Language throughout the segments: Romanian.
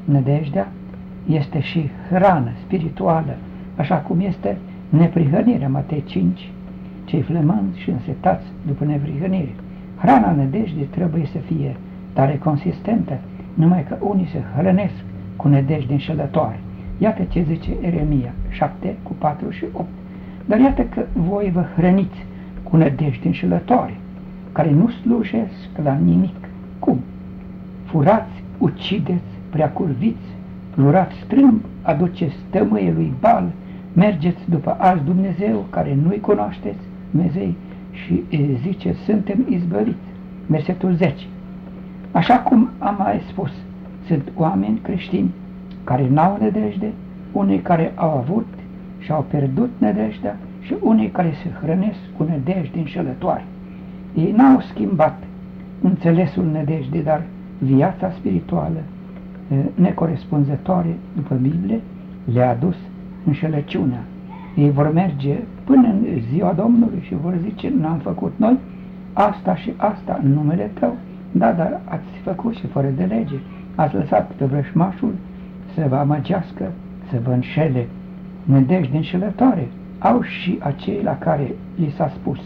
Nădejdea este și hrană spirituală, așa cum este neprihănirea, Matei 5, cei flămânzi și însetați după neprihănire. Hrana nădejdei trebuie să fie tare consistentă, numai că unii se hrănesc cu nădejde înșelătoare. Iată ce zice Ieremia 7 cu 4 și 8. Dar iată că voi vă hrăniți cu nădejde înșelătoare, care nu slujesc la nimic. Cum? Furați, ucideți, preacurviți, jurați strâmb, aduceți tămâie lui Bal, mergeți după alți Dumnezeu care nu-i cunoașteți, Dumnezei, și zice, suntem izbăviți. Versetul 10. Așa cum am mai spus, sunt oameni creștini care n-au nădejde, unii care au avut și au pierdut nădejdea și unii care se hrănesc cu nădejde înșelătoare. Ei n-au schimbat înțelesul nădejdei, dar viața spirituală necorespunzătoare după Biblie le-a dus înșelăciunea. Ei vor merge până în ziua Domnului și vor zice, n-am făcut noi asta și asta în numele Tău, da, dar ați făcut și fără de lege, ați lăsat pe vrășmașul să vă amăgească, să vă înșele. Nădejde înșelătoare au și acei la care li s-a spus,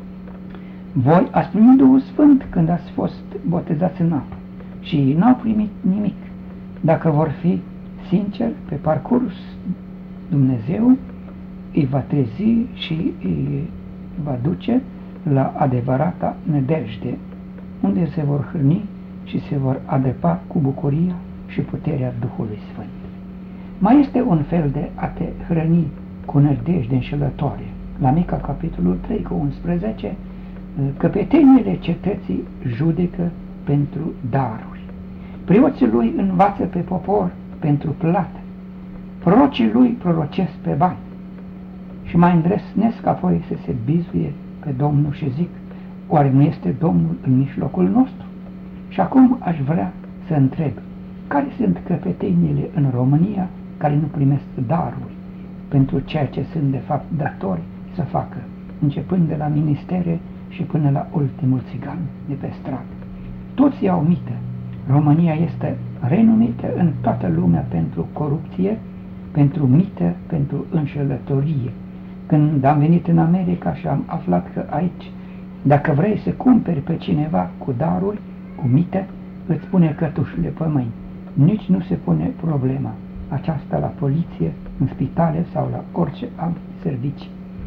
voi ați primit Duhul Sfânt când ați fost botezați în apă și ei n-au primit nimic. Dacă vor fi sinceri pe parcurs, Dumnezeu îi va trezi și îi va duce la adevărata nădejde, unde se vor hrăni și se vor adăpa cu bucuria și puterea Duhului Sfânt. Mai este un fel de a te hrăni cu nădejde înșelătoare. La Mica, capitolul 3 cu 11, căpetenile cetății judecă pentru daruri. Preoții lui învață pe popor pentru plată. Prorocii lui prorocesc pe bani. Și mai îndrăsnesc apoi să se bizuie pe Domnul și zic, oare nu este Domnul în mijlocul nostru? Și acum aș vrea să întreb, care sunt căpetenile în România care nu primesc daruri pentru ceea ce sunt de fapt datori să facă, începând de la ministere și până la ultimul țigan de pe stradă. Toți iau mită. România este renumită în toată lumea pentru corupție, pentru mită, pentru înșelătorie. Când am venit în America și am aflat că aici, dacă vrei să cumperi pe cineva cu daruri, cu mită, îți pune cătușele pe mâini. Nici nu se pune problema aceasta la poliție, în spitale sau la orice alt serviciu.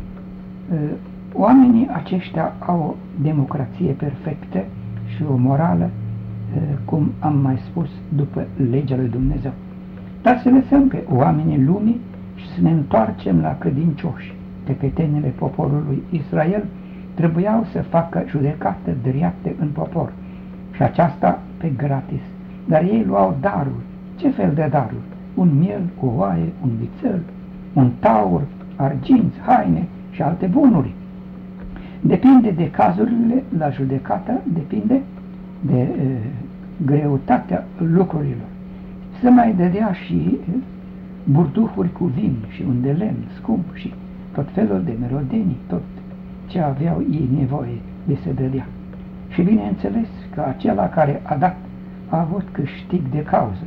Oamenii aceștia au o democrație perfectă și o morală, cum am mai spus, după legea lui Dumnezeu. Dar să lăsăm pe oamenii lumii și să ne întoarcem la credincioși. Căpetenile poporului Israel trebuiau să facă judecată dreaptă în popor și aceasta pe gratis. Dar ei luau daruri. Ce fel de daruri? Un miel, o oaie, un vițel, un taur, arginți, haine și alte bunuri. Depinde de cazurile la judecată, depinde de greutatea lucrurilor. Se mai dădea și burduhuri cu vin și un de lemn scump și tot felul de merodenii, tot ce aveau ei nevoie de se dădea. Și bineînțeles că acela care a dat a avut câștig de cauză.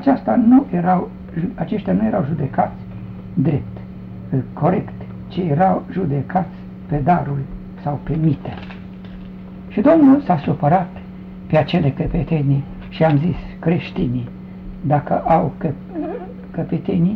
Aceștia nu erau judecați drept, corect, ci erau judecați pe daruri sau pe mite. Și Domnul s-a supărat pe acele căpetenii și am zis, creștinii, dacă au căpetenii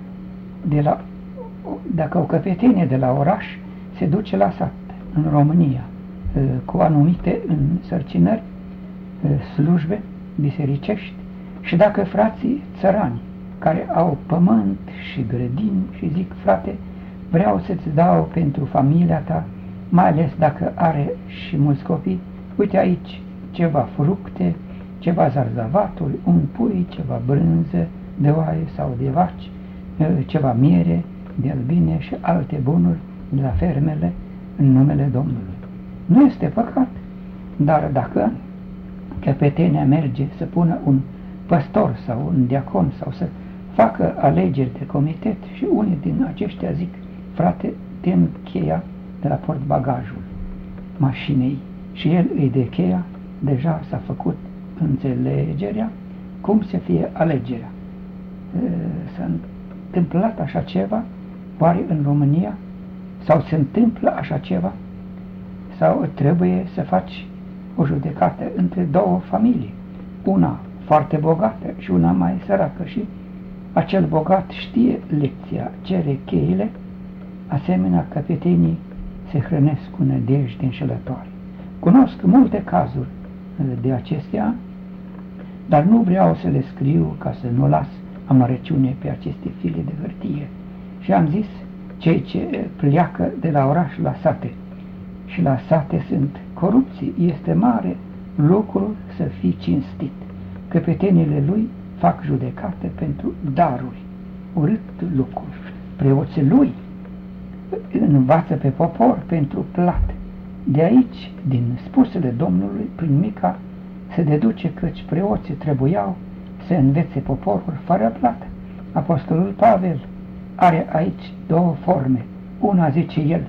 dacă o căpetenie de la oraș se duce la sat, în România, cu anumite însărcinări, slujbe bisericești, și dacă frații țărani care au pământ și grădini și zic, frate, vreau să-ți dau pentru familia ta, mai ales dacă are și mulți copii, uite aici ceva fructe, ceva zarzavaturi, un pui, ceva brânză de oaie sau de vaci, ceva miere, de albine și alte bunuri de la fermele în numele Domnului. Nu este păcat, dar dacă căpetenia merge să pună un păstor sau un diacon sau să facă alegeri de comitet și unii din aceștia zic, frate, tem cheia de la portbagajul mașinii și el îi dă cheia, deja s-a făcut înțelegerea cum să fie alegerea. S-a întâmplat așa ceva, oare în România? Sau se întâmplă așa ceva? Sau trebuie să faci o judecată între două familii, una foarte bogată și una mai săracă, și acel bogat știe lecția, cere cheile, asemenea capetenii se hrănesc cu nădejde înșelătoare. Cunosc multe cazuri de acestea, dar nu vreau să le scriu ca să nu las amărăciune pe aceste file de hârtie. Și am zis, cei ce pleacă de la oraș la sate, și la sate sunt corupții, este mare lucru să fii cinstit. Căpetenile lui fac judecată pentru daruri, urât lucru. Preoții lui învață pe popor pentru plată. De aici, din spusele Domnului, prin Mica, se deduce căci preoții trebuiau să învețe poporul fără plată. Apostolul Pavel are aici două forme. Una, zice el,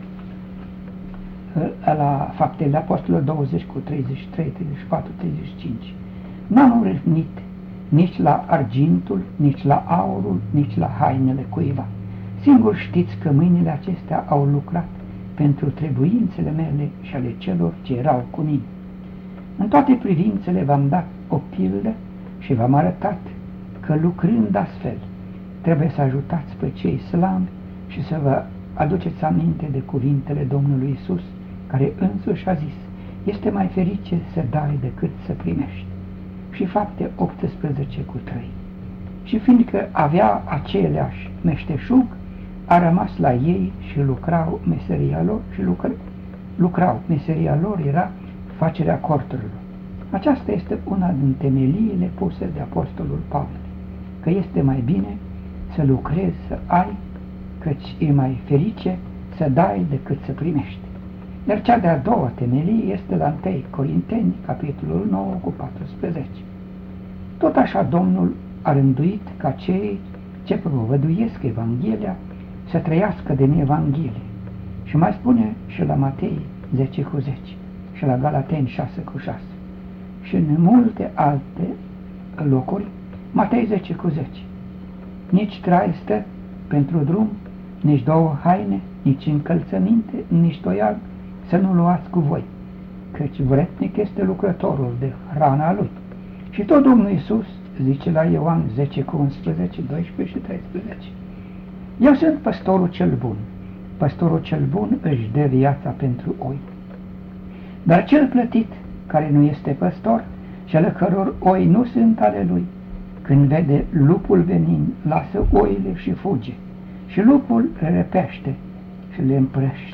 la Faptele Apostolilor 20 cu 33, 34, 35. N-am urât nici la argintul, nici la aurul, nici la hainele cuiva. Singur știți că mâinile acestea au lucrat pentru trebuințele mele și ale celor ce erau cu mine. În toate privințele v-am dat o pildă și v-am arătat că lucrând astfel trebuie să ajutați pe cei slabi și să vă aduceți aminte de cuvintele Domnului Isus, care însuși a zis, este mai ferice să dai decât să primești. Și Fapte 18 cu 3. Și fiindcă avea aceleași meșteșug, a rămas la ei și lucrau meseria lor și lucrau. Meseria lor era facerea corturilor. Aceasta este una din temeliile puse de Apostolul Pavel, că este mai bine să lucrezi, să ai, căci e mai ferice să dai decât să primești. Iar cea de-a doua temelie este la 1 Corinteni, capitolul 9 cu 14. Tot așa Domnul a rânduit ca cei ce propovăduiesc Evanghelia să trăiască din Evanghelie. Și mai spune și la Matei 10 cu 10 și la Galateni 6 cu 6 și în multe alte locuri, Matei 10 cu 10. Nici trai stă pentru drum, nici două haine, nici încălțăminte, nici toiag să nu luați cu voi, căci vretnic este lucrătorul de hrana lui. Și tot Domnul Iisus zice la Ioan 10 cu 11, 12 și 13. Eu sunt păstorul cel bun. Păstorul cel bun își dă viața pentru oi. Dar cel plătit, care nu este păstor și ale căror oi nu sunt ale lui, când vede lupul venind, lasă oile și fuge. Și lupul le repește și le împrăște.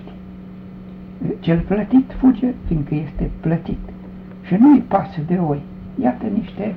Cel plătit fuge, fiindcă este plătit și nu-i pasă de oi. Iată niște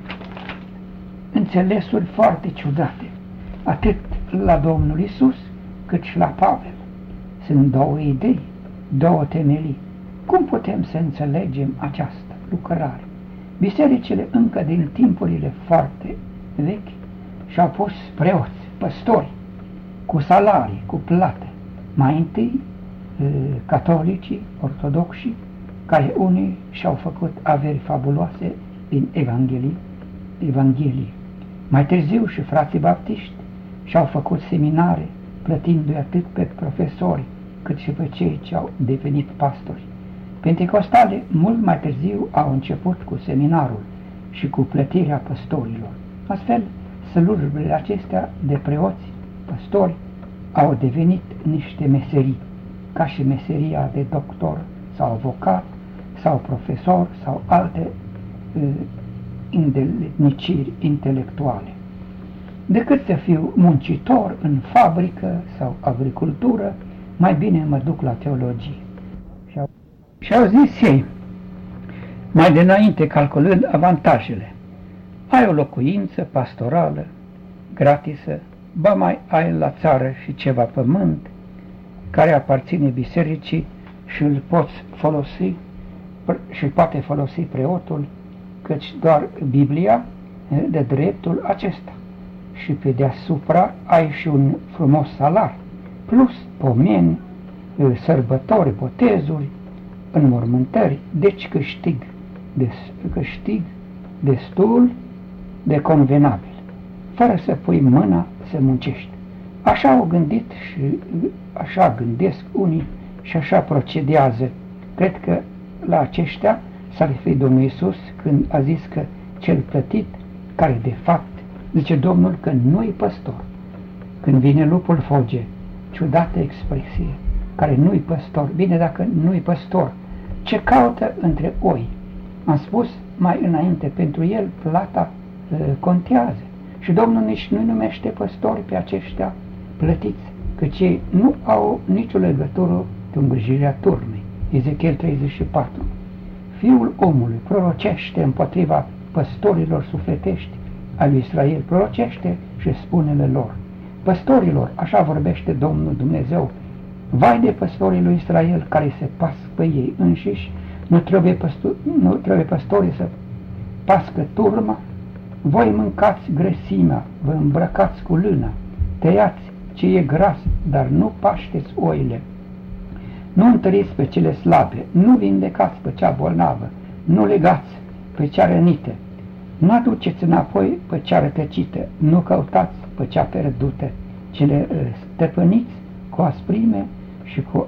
înțelesuri foarte ciudate, atât la Domnul Iisus, cât și la Pavel. Sunt două idei, două temelii. Cum putem să înțelegem această lucrare? Bisericile încă din timpurile foarte vechi și-au pus preoți, păstori, cu salarii, cu plată. Mai întâi catolicii, ortodoxi, care unii și-au făcut averi fabuloase din Evanghelie. Mai târziu și frații baptiști și-au făcut seminare, plătindu-i atât pe profesori, cât și pe cei ce au devenit pastori. Pentecostale mult mai târziu au început cu seminarul și cu plătirea păstorilor. Astfel, slujbele acestea de preoți, păstori, au devenit niște meserii, ca și meseria de doctor sau avocat sau profesor sau alte îndeletniciri intelectuale. Decât să fiu muncitor în fabrică sau agricultură, mai bine mă duc la teologie. Și au zis ei, mai dinainte calculând avantajele, ai o locuință pastorală, gratisă, ba mai ai la țară și ceva pământ, care aparține bisericii și îl poți folosi și îl poate folosi preotul, căci doar Biblia de dreptul acesta. Și pe deasupra ai și un frumos salar, plus pomeni, sărbători, botezuri, înmormântări, deci câștig destul de convenabil, fără să pui mâna să muncești. Așa au gândit și așa gândesc unii și așa procedează. Cred că la aceștia s-a referit Domnul Iisus când a zis că cel plătit, care de fapt, zice Domnul că nu-i păstor. Când vine lupul foge, ciudată expresie, care nu-i păstor. Bine, dacă nu-i păstor, ce caută între oi? Am spus mai înainte, pentru el plata contează. Și Domnul nici nu numește păstori pe aceștia plătiți, căci ei nu au nicio legătură cu îngrijirea turmei. Ezechiel 34. Fiul omului prorocește împotriva păstorilor sufletești al lui Israel, prorocește și spune-le lor: păstorilor, așa vorbește Domnul Dumnezeu, vai de păstorii lui Israel care se pasc pe ei înșiși, nu trebuie păstorii să pască turma, voi mâncați grăsimea, vă îmbrăcați cu lână, tăiați ce e gras, dar nu pașteți oile, nu întăriți pe cele slabe, nu vindecați pe cea bolnavă, nu legați pe cea rănită, nu aduceți înapoi pe cea rătăcită, nu căutați pe cea pierdută, ci le stăpâniți cu asprime și cu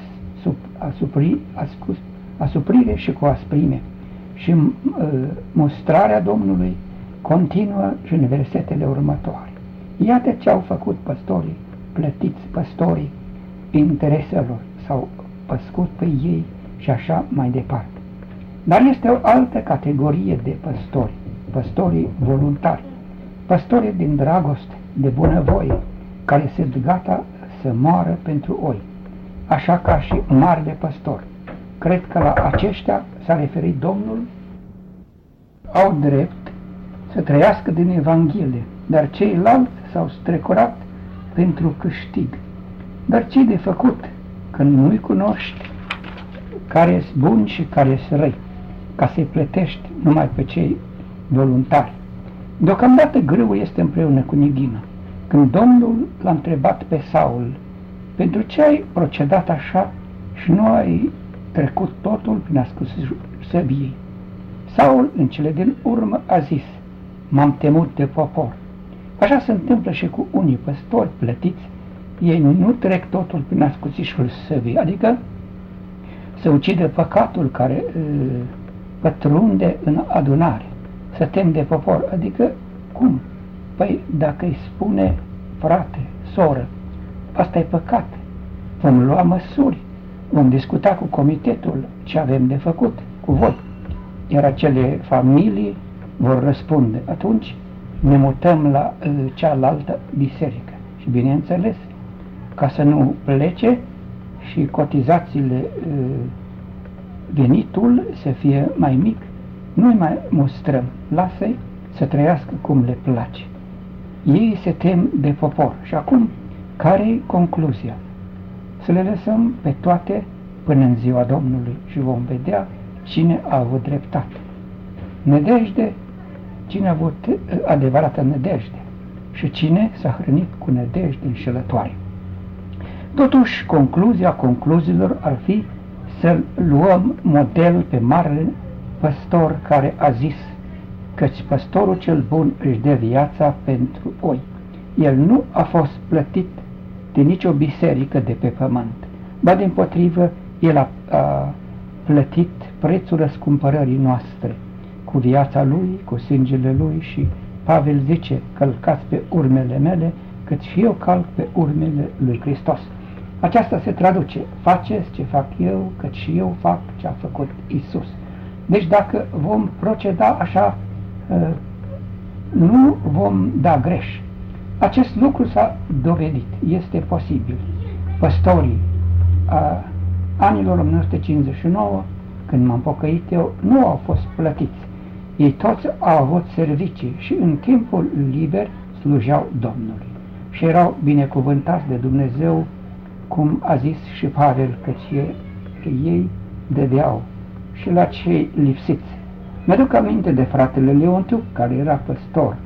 asuprire și cu asprime. Și mustrarea Domnului continuă și în versetele următoare. Iată ce au făcut păstorii, plătiți păstorii intereselor, s-au păscut pe ei și așa mai departe. Dar este o altă categorie de păstori, păstorii voluntari, păstorii din dragoste, de bunăvoie, care sunt gata să moară pentru oi, așa ca și marele păstor. Cred că la aceștia s-a referit Domnul, au drept să trăiască din Evanghelie, dar ceilalți s-au strecurat pentru câștig. Dar ce-i de făcut când nu-i cunoști care-s buni și care-s răi, ca să-i plătești numai pe cei voluntari? Deocamdată grâu este împreună cu neghină. Când Domnul l-a întrebat pe Saul: pentru ce ai procedat așa și nu ai trecut totul prin ascuțișul săbiei? Saul, în cele din urmă, a zis: m-am temut de popor. Așa se întâmplă și cu unii păstori plătiți. Ei nu trec totul prin ascuțișul săbiei, adică să ucide păcatul care pătrunde în adunare, să tem de popor, adică cum? Păi dacă îi spune frate, soră, asta e păcat, vom lua măsuri, vom discuta cu comitetul ce avem de făcut cu voi, iar acele familii vor răspunde. Atunci ne mutăm la cealaltă biserică și, bineînțeles, ca să nu plece și cotizațiile, venitul să fie mai mic, nu-i mai mustrăm, lasă-i să trăiască cum le place. Ei se tem de popor. Și acum, care-i concluzia? Să le lăsăm pe toate până în ziua Domnului și vom vedea cine a avut dreptate. Nădejde, cine a avut adevărată nădejde și cine s-a hrănit cu nădejde înșelătoare. Totuși, concluzia concluziilor ar fi să luăm modelul pe marele păstor care a zis: căci păstorul cel bun își dă viața pentru oi. El nu a fost plătit de nicio biserică de pe pământ, ba dimpotrivă, el a plătit prețul răscumpărării noastre cu viața lui, cu sângele lui, și Pavel zice: călcați pe urmele mele, cât și eu calc pe urmele lui Hristos. Aceasta se traduce: faceți ce fac eu, cât și eu fac ce a făcut Iisus. Deci dacă vom proceda așa, nu vom da greș. Acest lucru s-a dovedit, este posibil. Păstorii anilor 1959, când m-am pocăit eu, nu au fost plătiți. Ei toți au avut servicii și în timpul liber slujeau Domnului și erau binecuvântați de Dumnezeu, cum a zis și Pavel, căci ei dădeau și la cei lipsiți. Mi-aduc aminte de fratele Leontiu, care era păstor